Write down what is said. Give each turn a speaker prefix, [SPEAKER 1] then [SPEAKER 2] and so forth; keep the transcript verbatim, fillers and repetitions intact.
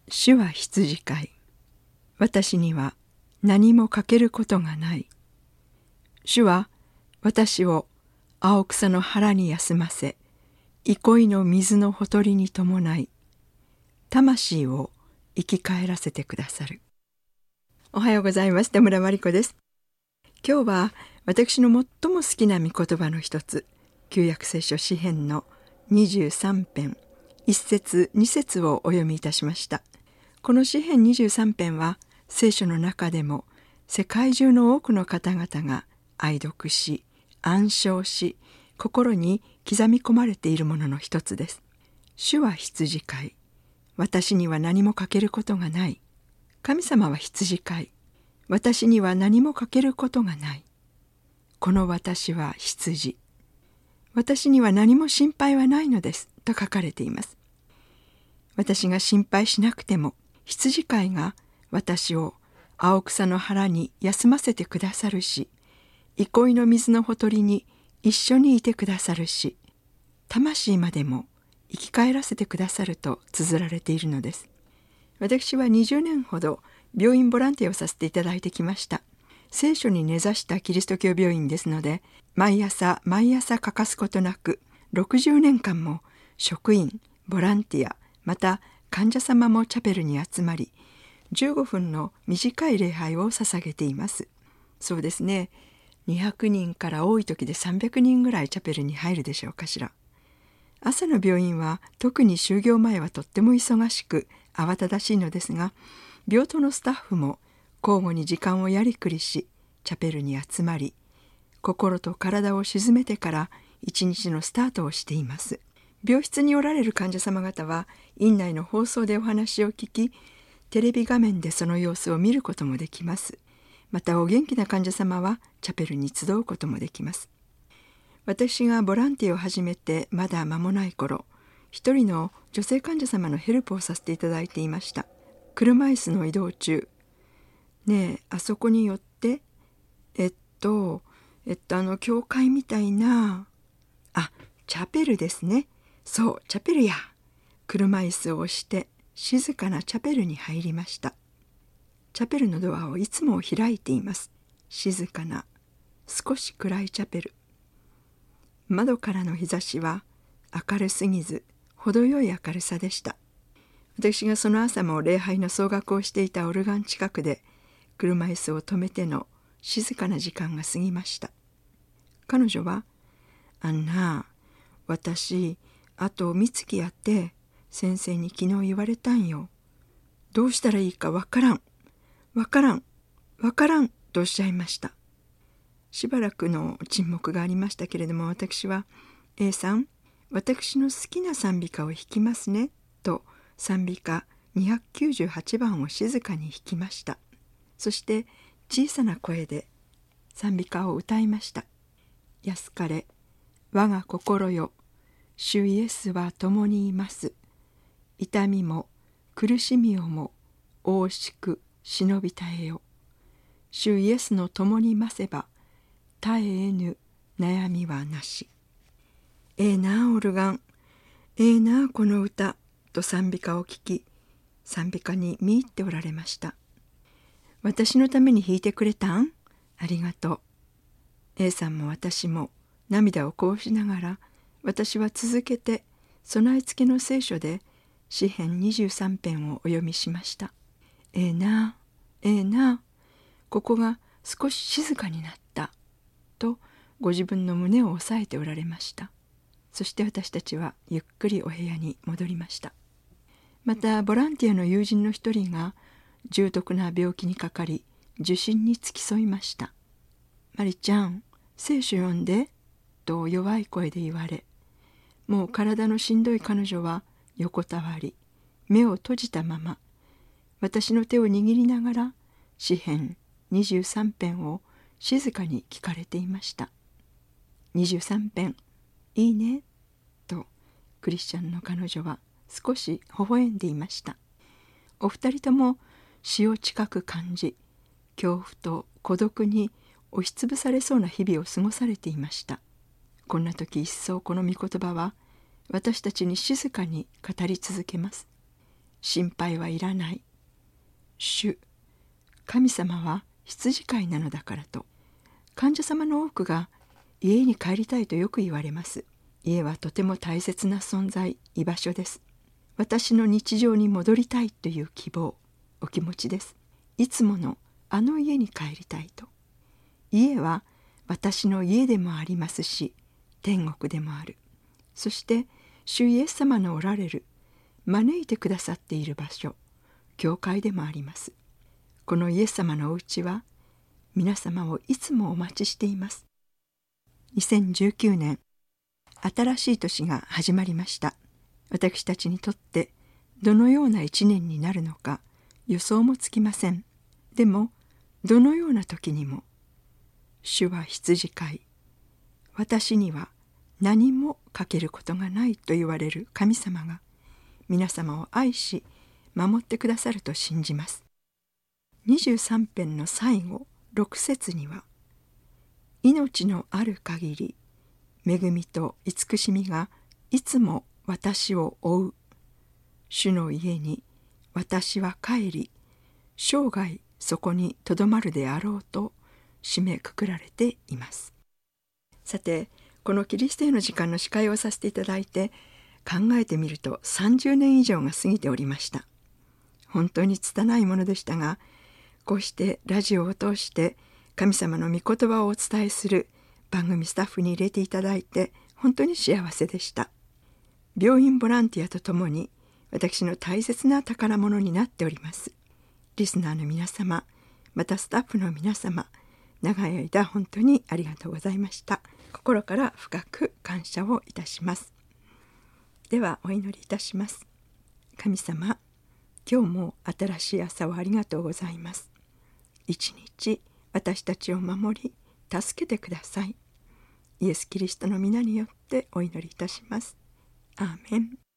[SPEAKER 1] 主は羊飼い。私には何も欠けることがない。主は私を青草の腹に休ませ、憩いの水のほとりに伴い、魂を生き返らせてくださる。おはようございます。田村真理子です。今日は私の最も好きな御言葉の一つ、旧約聖書詩編のにじゅうさん編、いっ節に節をお読みいたしました。この詩編にじゅうさん編は、聖書の中でも世界中の多くの方々が愛読し、暗唱し、心に刻み込まれているものの一つです。主は羊飼い。私には何も欠けることがない。神様は羊飼い。私には何も欠けることがない。この私は羊。私には何も心配はないのです。と書かれています。私が心配しなくても、羊飼いが私を青草の腹に休ませてくださるし、憩いの水のほとりに一緒にいてくださるし、魂までも生き返らせてくださると綴られているのです。私はにじゅうねんほど病院ボランティアをさせていただいてきました。聖書に根ざしたキリスト教病院ですので、毎朝毎朝欠かすことなく、ろくじゅうねんかんも職員、ボランティア、また患者様もチャペルに集まり、じゅうごふんの短い礼拝を捧げています。そうですね、にひゃくにんから多い時でさんびゃくにんぐらいチャペルに入るでしょうかしら。朝の病院は特に就業前はとっても忙しく慌ただしいのですが、病棟のスタッフも交互に時間をやりくりし、チャペルに集まり、心と体を静めてから一日のスタートをしています。病室におられる患者様方は院内の放送でお話を聞き、テレビ画面でその様子を見ることもできます。またお元気な患者様はチャペルに集うこともできます。私がボランティアを始めてまだ間もない頃、一人の女性患者様のヘルプをさせていただいていました。車椅子の移動中、ねえ、あそこに寄って、えっと、えっとあの教会みたいな、あ、チャペルですね。そう、チャペルや。車椅子を押して静かなチャペルに入りました。チャペルのドアをいつも開いています。静かな、少し暗いチャペル。窓からの日差しは明るすぎず、程よい明るさでした。私がその朝も礼拝の総額をしていたオルガン近くで、車椅子を止めての静かな時間が過ぎました。彼女は、あんな、私、あと三月やって先生に昨日言われたんよ。どうしたらいいかわからん。わからん。わからん。とおっしゃいました。しばらくの沈黙がありましたけれども、私は、A さん、私の好きな賛美歌を弾きますね。と賛美歌にひゃくきゅうじゅうはちばんを静かに弾きました。そして小さな声で賛美歌を歌いました。安かれ、我が心よ。主イエスは共にいます。痛みも苦しみをも大しく忍び絶えよ。主イエスの共にいませば絶ええぬ悩みはなし。ええなあオルガン、ええなあこの歌と賛美歌を聴き、賛美歌に見入っておられました。私のために弾いてくれたん？ありがとう。A さんも私も涙をこぼしながら、私は続けて備え付けの聖書で詩編にじゅうさん編をお読みしました。ええなあ、ええなあ、ここが少し静かになったとご自分の胸を押さえておられました。そして私たちはゆっくりお部屋に戻りました。またボランティアの友人の一人が重篤な病気にかかり、受診に付き添いました。マリちゃん、聖書読んでと弱い声で言われ、もう体のしんどい彼女は横たわり、目を閉じたまま、私の手を握りながら詩編にじゅうさん編を静かに聞かれていました。にじゅうさん編、いいねとクリスチャンの彼女は少し微笑んでいました。お二人とも死を近く感じ、恐怖と孤独に押しつぶされそうな日々を過ごされていました。こんな時一層この御言葉は私たちに静かに語り続けます。 心配はいらない。主、神様は羊飼いなのだからと。患者様の多くが家に帰りたいとよく言われます。家はとても大切な存在、居場所です。私の日常に戻りたいという希望、お気持ちです。いつものあの家に帰りたいと。家は私の家でもありますし、天国でもある。そして主イエス様のおられる、招いてくださっている場所、教会でもあります。このイエス様のお家は皆様をいつもお待ちしています。にせんじゅうきゅうねん、新しい年が始まりました。私たちにとってどのような一年になるのか予想もつきません。でもどのような時にも、主は羊飼い、私には何もかけることがないと言われる神様が皆様を愛し守ってくださると信じます。にじゅうさん編の最後ろく節には、命のある限り恵みと慈しみがいつも私を追う。主の家に私は帰り、生涯そこにとどまるであろうと締めくくられています。さて、このキリストへの時間の司会をさせていただいて考えてみるとさんじゅうねん以上が過ぎておりました。本当に拙いものでしたが、こうしてラジオを通して神様の御言葉をお伝えする番組スタッフに入れていただいて本当に幸せでした。病院ボランティアとともに私の大切な宝物になっております。リスナーの皆様、またスタッフの皆様、長い間本当にありがとうございました。心から深く感謝をいたします。ではお祈りいたします。神様、今日も新しい朝をありがとうございます。一日私たちを守り助けてください。イエス・キリストの皆によってお祈りいたします。アーメン。